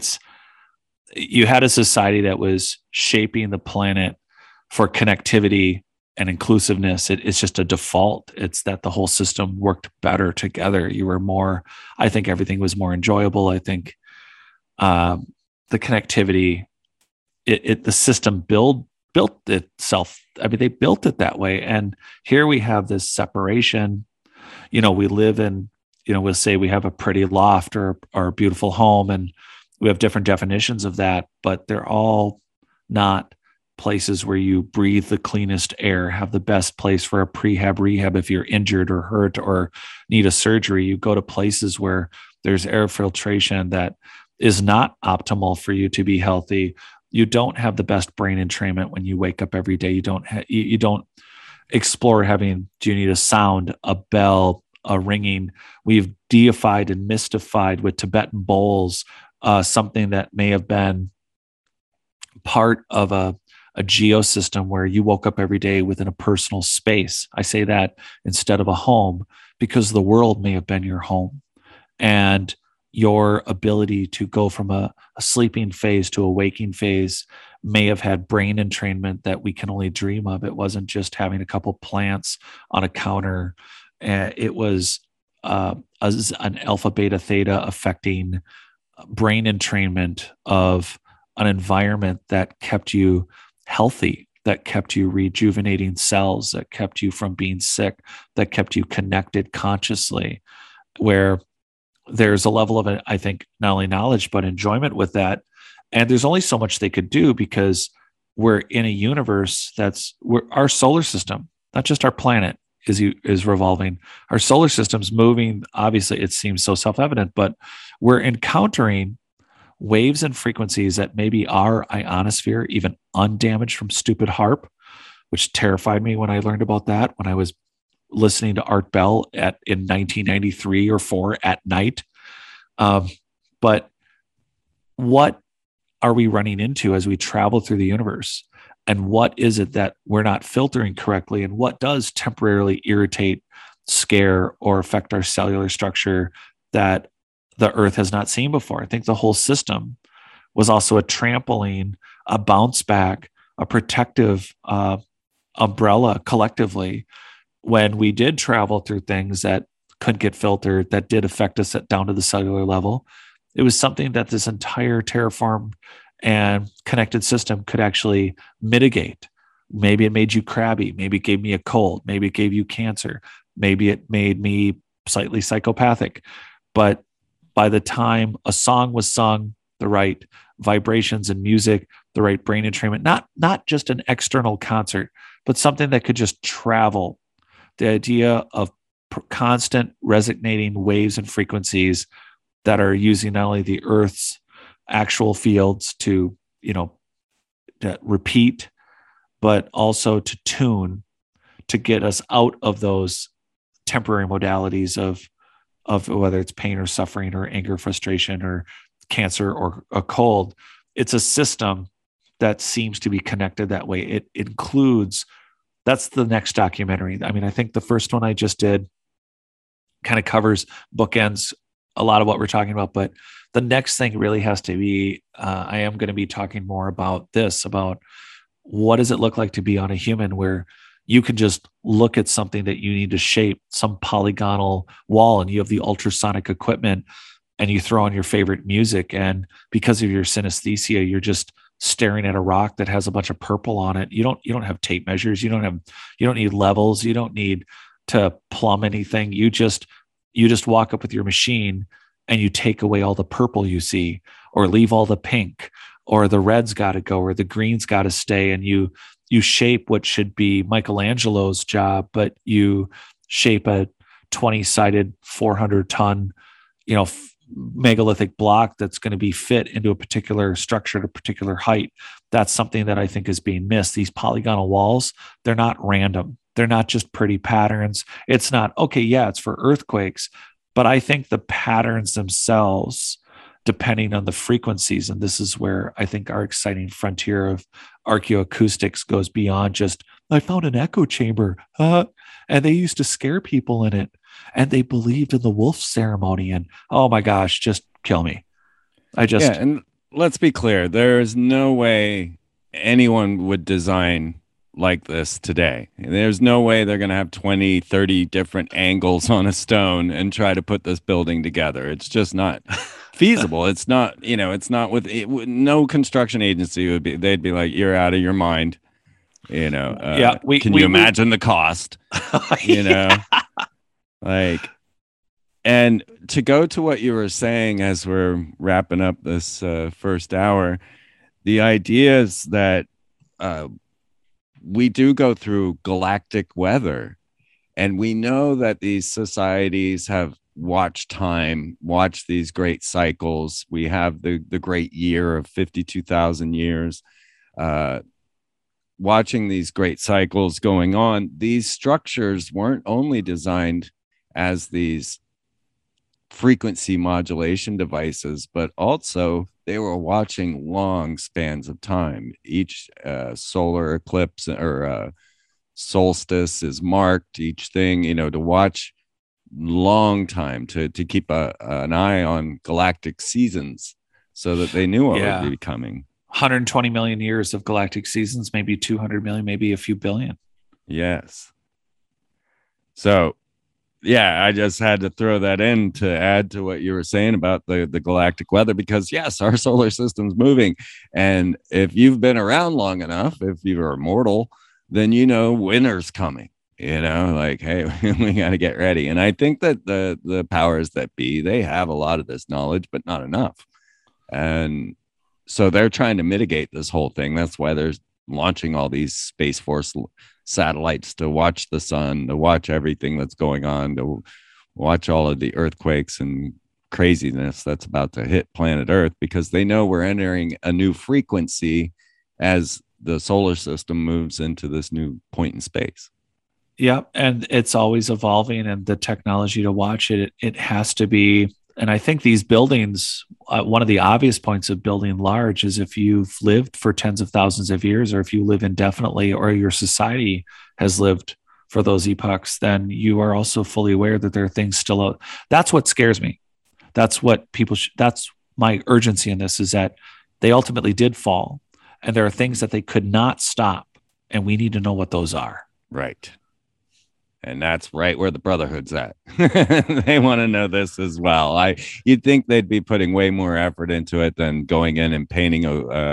You had a society that was shaping the planet for connectivity and inclusiveness. It's just a default. It's that the whole system worked better together. I think everything was more enjoyable. I think the connectivity, the system built itself. I mean, they built it that way. And here we have this separation. We live in, we'll say we have a pretty loft or a beautiful home, and we have different definitions of that, but they're all not places where you breathe the cleanest air, have the best place for a prehab rehab. If you're injured or hurt or need a surgery, you go to places where there's air filtration that is not optimal for you to be healthy. You don't have the best brain entrainment when you wake up every day. You don't explore do you need a sound, a bell, a ringing? We've deified and mystified with Tibetan bowls, something that may have been part of a geosystem where you woke up every day within a personal space. I say that instead of a home because the world may have been your home, and your ability to go from a sleeping phase to a waking phase may have had brain entrainment that we can only dream of. It wasn't just having a couple plants on a counter. It was an alpha, beta, theta affecting brain entrainment of an environment that kept you healthy, that kept you rejuvenating cells, that kept you from being sick, that kept you connected consciously, where there's a level of, I think, not only knowledge, but enjoyment with that. And there's only so much they could do because we're in a universe our solar system, not just our planet, is revolving. Our solar system's moving. Obviously, it seems so self-evident, but we're encountering waves and frequencies that maybe our ionosphere, even undamaged from stupid HAARP, which terrified me when I learned about that when I was listening to Art Bell in 1993 or 4 at night. But what are we running into as we travel through the universe? And what is it that we're not filtering correctly? And what does temporarily irritate, scare, or affect our cellular structure that the Earth has not seen before? I think the whole system was also a trampoline, a bounce back, a protective umbrella collectively when we did travel through things that couldn't get filtered, that did affect us down to the cellular level. It was something that this entire terraformed and connected system could actually mitigate. Maybe it made you crabby. Maybe it gave me a cold. Maybe it gave you cancer. Maybe it made me slightly psychopathic. But by the time a song was sung, the right vibrations and music, the right brain entrainment, not just an external concert, but something that could just travel. The idea of constant resonating waves and frequencies that are using not only the Earth's actual fields to repeat, but also to tune, to get us out of those temporary modalities of whether it's pain or suffering or anger, frustration, or cancer or a cold. It's a system that seems to be connected that way. It includes, that's the next documentary. I mean, I think the first one I just did kind of covers, bookends a lot of what we're talking about, but the next thing really has to be, I am going to be talking more about this, about what does it look like to be on a human where you can just look at something that you need to shape, some polygonal wall, and you have the ultrasonic equipment and you throw on your favorite music. And because of your synesthesia, you're just staring at a rock that has a bunch of purple on it. You don't have tape measures. You don't need levels. You don't need to plumb anything. You just walk up with your machine and you take away all the purple you see, or leave all the pink, or the red's got to go, or the green's got to stay. And you shape what should be Michelangelo's job, but you shape a 20-sided 400-ton, megalithic block that's going to be fit into a particular structure at a particular height. That's something that I think is being missed. These polygonal walls, they're not random. They're not just pretty patterns. It's not, okay, yeah, it's for earthquakes, but I think the patterns themselves, depending on the frequencies, and this is where I think our exciting frontier of archaeoacoustics goes beyond just, I found an echo chamber, and they used to scare people in it, and they believed in the wolf ceremony, and oh my gosh, just kill me. And let's be clear, there is no way anyone would design like this today. There's no way they're going to have 20, 30 different angles on a stone and try to put this building together. It's just not feasible. It's not, it's not no construction agency they'd be like, you're out of your mind. Can you imagine the cost? And to go to what you were saying as we're wrapping up this first hour, the idea is that we do go through galactic weather, and we know that these societies have watched these great cycles. We have the great year of 52,000 years, watching these great cycles going on. These structures weren't only designed as these frequency modulation devices, but also they were watching long spans of time. Each solar eclipse or solstice is marked, each thing, to watch long time, to keep an eye on galactic seasons so that they knew what would be coming. 120 million years of galactic seasons, maybe 200 million, maybe a few billion. Yes. So I just had to throw that in to add to what you were saying about the galactic weather, because yes, our solar system's moving. And if you've been around long enough, if you're immortal, then winter's coming, like, hey, we got to get ready. And I think that the powers that be, they have a lot of this knowledge, but not enough. And so they're trying to mitigate this whole thing. That's why they're launching all these Space Force satellites to watch the sun, to watch everything that's going on, to watch all of the earthquakes and craziness that's about to hit planet Earth, because they know we're entering a new frequency as the solar system moves into this new point in space. Yeah, and it's always evolving, and the technology to watch it has to be. And I think these buildings, one of the obvious points of building large is if you've lived for tens of thousands of years, or if you live indefinitely, or your society has lived for those epochs, then you are also fully aware that there are things still out. That's what scares me. That's what people. That's my urgency in this, is that they ultimately did fall, and there are things that they could not stop, and we need to know what those are. Right. And that's right where the Brotherhood's at. They want to know this as well. You'd think they'd be putting way more effort into it than going in and painting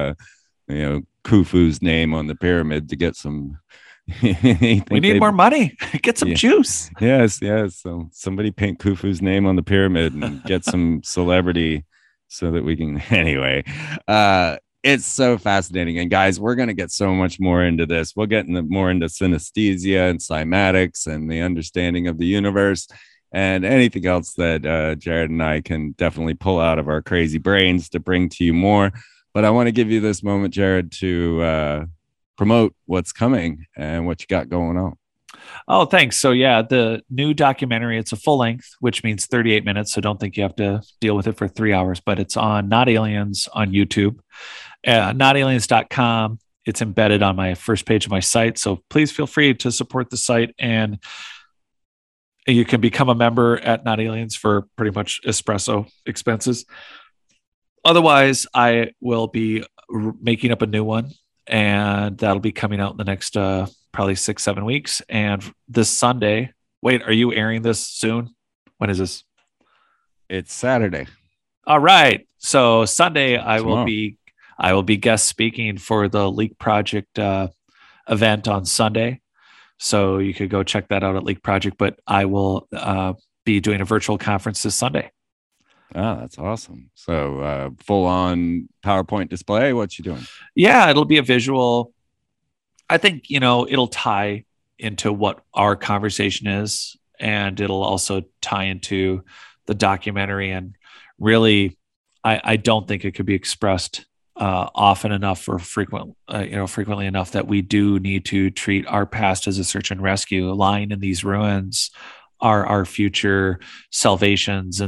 Khufu's name on the pyramid to get some. We need more money. Get some juice. Yes. So somebody paint Khufu's name on the pyramid and get some celebrity so that we can. Anyway, it's so fascinating. And guys, we're going to get so much more into this. We'll get more into synesthesia and cymatics and the understanding of the universe and anything else that Jared and I can definitely pull out of our crazy brains to bring to you more. But I want to give you this moment, Jared, to promote what's coming and what you got going on. Oh, thanks. So yeah, the new documentary, it's a full length, which means 38 minutes. So don't think you have to deal with it for 3 hours, but it's on Not Aliens on YouTube. NotAliens.com. It's embedded on my first page of my site. So please feel free to support the site, and you can become a member at Not Aliens for pretty much espresso expenses. Otherwise, I will be making up a new one, and that'll be coming out in the next probably 6-7 weeks. And this Sunday, wait, are you airing this soon? When is this? It's Saturday. All right. So Sunday, I will be guest speaking for the Leak Project event on Sunday. So you could go check that out at Leak Project, but I will be doing a virtual conference this Sunday. Oh, that's awesome. So full on PowerPoint display. What you doing? Yeah, it'll be a visual. I think, it'll tie into what our conversation is, and it'll also tie into the documentary. And really, I don't think it could be expressed often enough or frequently enough that we do need to treat our past as a search and rescue. Lying in these ruins are our future salvations,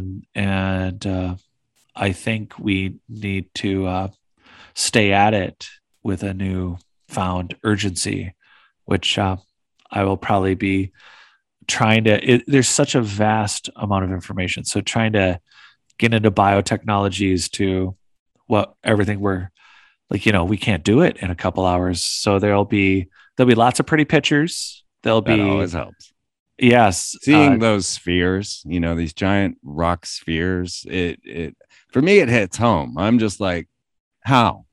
and I think we need to stay at it with a new found urgency, which I will probably be trying to. There's such a vast amount of information, so trying to get into biotechnologies to everything we're like, we can't do it in a couple hours. So there'll be lots of pretty pictures. That always helps. Yes. Seeing those spheres, these giant rock spheres, it for me, it hits home. I'm just like, how,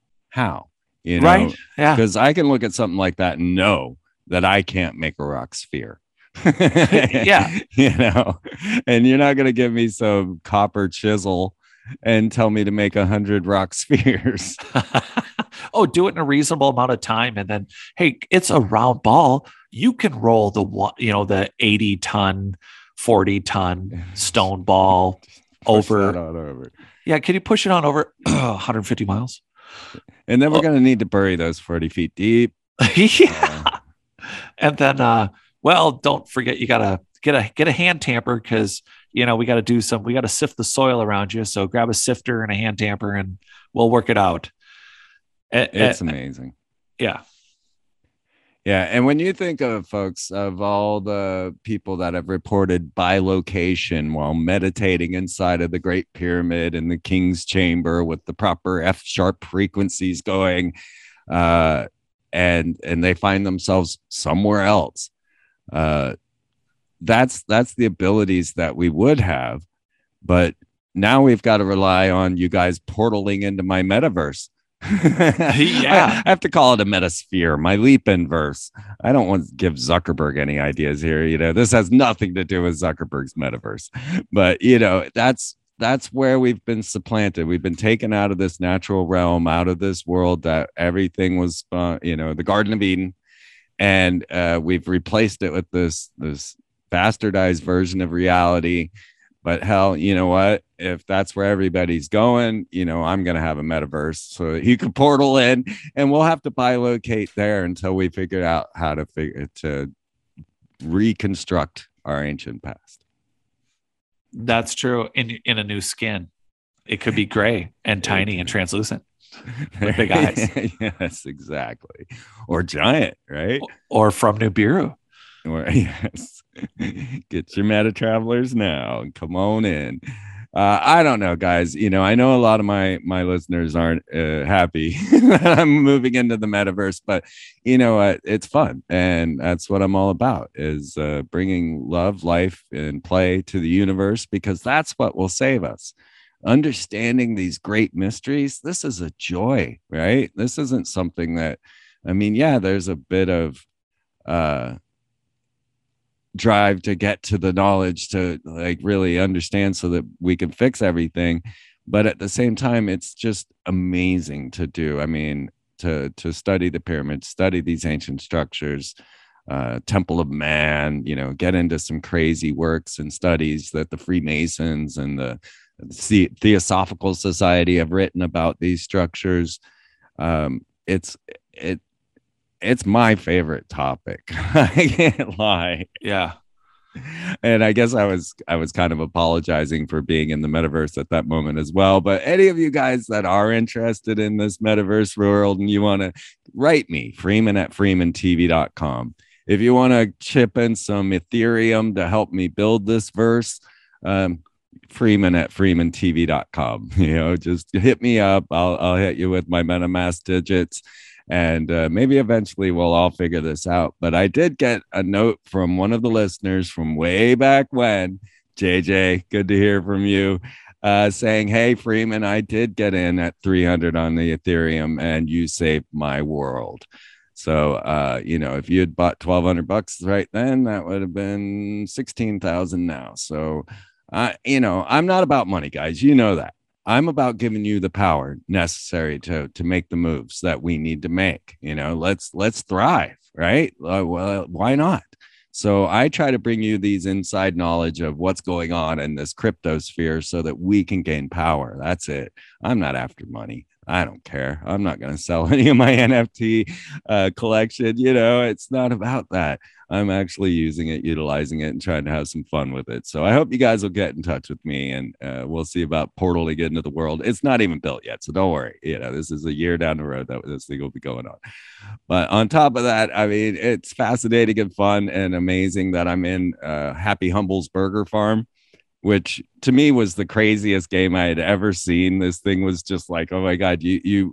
right. Yeah. Because I can look at something like that and know that I can't make a rock sphere. Yeah. And you're not going to give me some copper chisel and tell me to make 100 rock spheres. Oh, do it in a reasonable amount of time. And then, hey, it's a round ball. You can roll the 80-ton, 40-ton stone ball over. Yeah. Can you push it on over 150 miles? And then we're going to need to bury those 40 feet deep. Yeah. And then, don't forget, you got to get a hand tamper, because, we got to sift the soil around you. So grab a sifter and a hand tamper and we'll work it out. It's amazing. Yeah. Yeah. And when you think of, folks, of all the people that have reported bilocation while meditating inside of the Great Pyramid in the King's Chamber with the proper F-sharp frequencies going, and they find themselves somewhere else, that's the abilities that we would have. But now we've got to rely on you guys portaling into my metaverse. Yeah. I have to call it a metasphere, my leap inverse. I don't want to give Zuckerberg any ideas here. This has nothing to do with Zuckerberg's metaverse, but that's where we've been supplanted. We've been taken out of this natural realm, out of this world that everything was, the Garden of Eden, and we've replaced it with this bastardized version of reality. But hell, you know what? If that's where everybody's going, I'm going to have a metaverse so that you can portal in, and we'll have to bilocate there until we figure out how to reconstruct our ancient past. That's true. In a new skin, it could be gray and tiny and translucent with big eyes. Yes, exactly. Or giant, right? Or from Nibiru. Or yes, get your meta travelers now and come on in. I don't know, guys. I know a lot of my listeners aren't happy that I'm moving into the metaverse, but you know what? It's fun, and that's what I'm all about: is bringing love, life, and play to the universe, because that's what will save us. Understanding these great mysteries. This is a joy, right? This isn't something that, I mean, yeah, there's a bit of drive to get to the knowledge to like really understand so that we can fix everything, but at the same time it's just amazing to do. I mean, to study the pyramids, study these ancient structures, Temple of Man, get into some crazy works and studies that the Freemasons and the Theosophical Society have written about these structures. It's my favorite topic. I can't lie. Yeah. And I guess I was kind of apologizing for being in the metaverse at that moment as well. But any of you guys that are interested in this metaverse world and you want to write me, freeman@freemantv.com. If you want to chip in some Ethereum to help me build this verse, freeman@freemantv.com. Just hit me up. I'll hit you with my MetaMask digits. And maybe eventually we'll all figure this out. But I did get a note from one of the listeners from way back when, JJ, good to hear from you, saying, hey, Freeman, I did get in at 300 on the Ethereum and you saved my world. So, if you had bought $1,200 right then, that would have been 16,000 now. So, I'm not about money, guys. You know that. I'm about giving you the power necessary to make the moves that we need to make. Let's thrive, right? Well, why not? So I try to bring you these inside knowledge of what's going on in this crypto sphere so that we can gain power. That's it. I'm not after money. I don't care. I'm not going to sell any of my NFT collection. It's not about that. I'm actually using it, utilizing it, and trying to have some fun with it. So I hope you guys will get in touch with me, and we'll see about Portal to get into the world. It's not even built yet, so don't worry. This is a year down the road that this thing will be going on. But on top of that, I mean, it's fascinating and fun and amazing that I'm in Happy Humble's Burger Farm, which to me was the craziest game I had ever seen. This thing was just like, oh my God,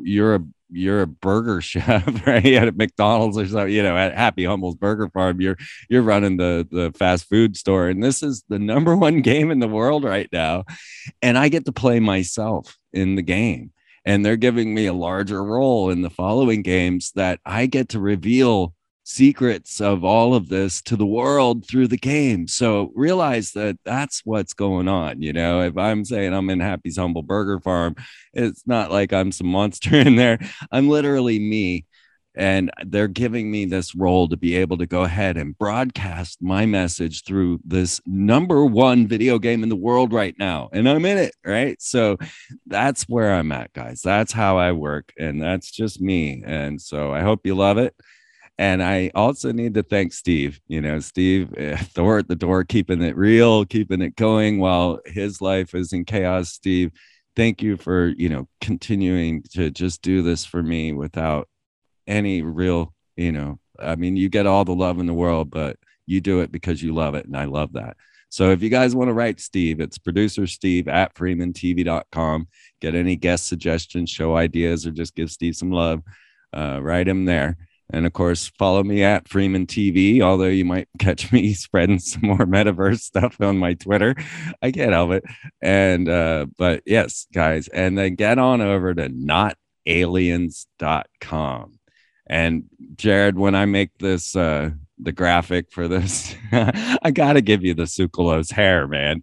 you're a burger chef, right? At McDonald's or something, at Happy Humble's Burger Farm, you're running the fast food store. And this is the number one game in the world right now. And I get to play myself in the game. And they're giving me a larger role in the following games that I get to reveal secrets of all of this to the world through the game. So realize that that's what's going on. If I'm saying I'm in Happy's Humble Burger Farm, it's not like I'm some monster in there. I'm literally me. And they're giving me this role to be able to go ahead and broadcast my message through this number one video game in the world right now. And I'm in it, right? So that's where I'm at, guys. That's how I work. And that's just me. And so I hope you love it. And I also need to thank Steve, Steve, Thor at the door, keeping it real, keeping it going while his life is in chaos. Steve, thank you for, continuing to just do this for me without any real, I mean, you get all the love in the world, but you do it because you love it. And I love that. So if you guys want to write Steve, it's producer Steve@freemantv.com. Get any guest suggestions, show ideas, or just give Steve some love. Write him there. And of course, follow me at Freeman TV, although you might catch me spreading some more metaverse stuff on my Twitter. I can't help it. And, but yes, guys, and then get on over to notaliens.com. And Jared, when I make this, the graphic for this, I got to give you the Tsoukalos hair, man.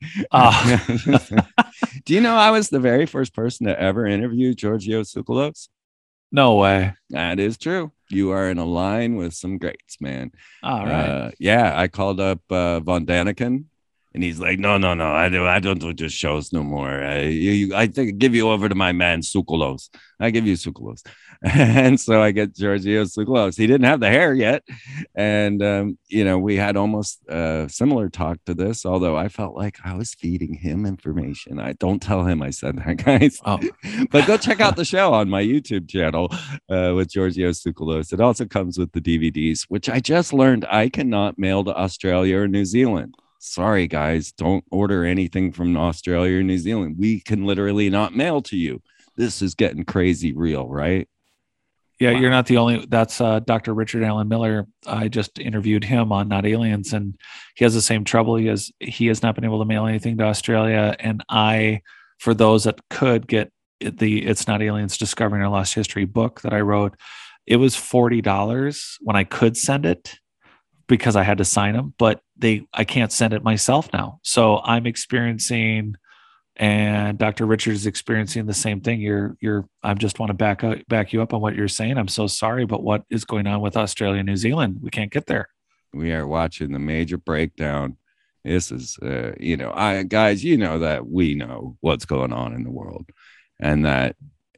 Do you know I was the very first person to ever interview Giorgio Tsoukalos? No way. That is true. You are in a line with some greats, man. All right. Yeah, I called up Von Daniken And he's like, no, I don't do just shows no more. I think give you over to my man Tsoukalos. I give you Tsoukalos. And so I get Georgios Tsoukalos. He didn't have the hair yet. And, we had almost a similar talk to this, although I felt like I was feeding him information. I don't tell him I said that, guys. Oh. But go check out the show on my YouTube channel with Georgios Tsoukalos. It also comes with the DVDs, which I just learned I cannot mail to Australia or New Zealand. Sorry, guys, don't order anything from Australia or New Zealand. We can literally not mail to you. This is getting crazy real, right? Yeah, wow. You're not the only. That's Dr. Richard Allen Miller. I just interviewed him on Not Aliens, and he has the same trouble. He has not been able to mail anything to Australia. And for those that could get the It's Not Aliens Discovering Our Lost History book that I wrote, it was $40 when I could send it, because I had to sign them, but I can't send it myself now. So I'm experiencing, and Dr. Richard is experiencing the same thing. I just want to back you up on what you're saying. I'm so sorry, but what is going on with Australia and New Zealand? We can't get there. We are watching the major breakdown. This is, guys, that we know what's going on in the world, and that,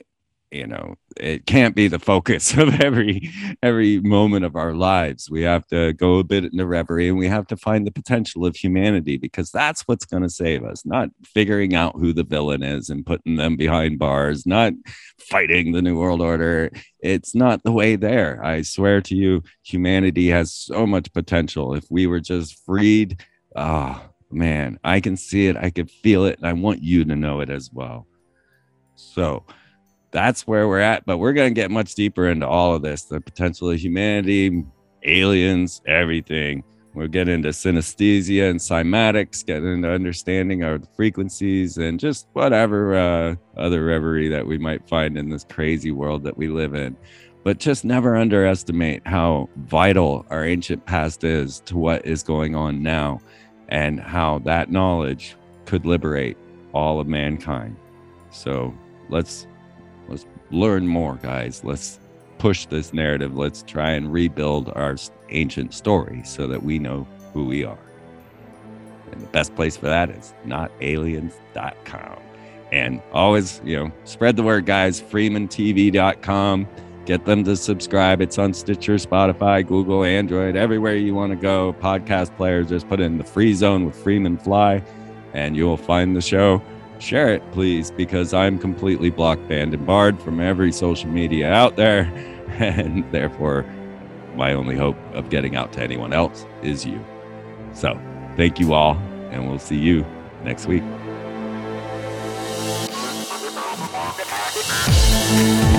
it can't be the focus of every moment of our lives. We have to go a bit into reverie, and we have to find the potential of humanity, because that's what's going to save us, not figuring out who the villain is and putting them behind bars, not fighting the New World Order. It's not the way there. I swear to you, humanity has so much potential. If we were just freed, man, I can see it. I can feel it. And I want you to know it as well. So that's where we're at, but we're going to get much deeper into all of this, the potential of humanity, aliens, everything. We'll get into synesthesia and cymatics, get into understanding our frequencies, and just whatever other reverie that we might find in this crazy world that we live in. But just never underestimate how vital our ancient past is to what is going on now, and how that knowledge could liberate all of mankind. So let's learn more, guys. Let's push this narrative. Let's try and rebuild our ancient story so that we know who we are. And the best place for that is notaliens.com. And always, spread the word, guys. FreemanTV.com. Get them to subscribe. It's on Stitcher, Spotify, Google, Android, everywhere you want to go. Podcast players, just put in the Free Zone with Freeman Fly, and you will find the show. Share it, please, because I'm completely blocked, banned, and barred from every social media out there. And therefore, my only hope of getting out to anyone else is you. So thank you all, and we'll see you next week.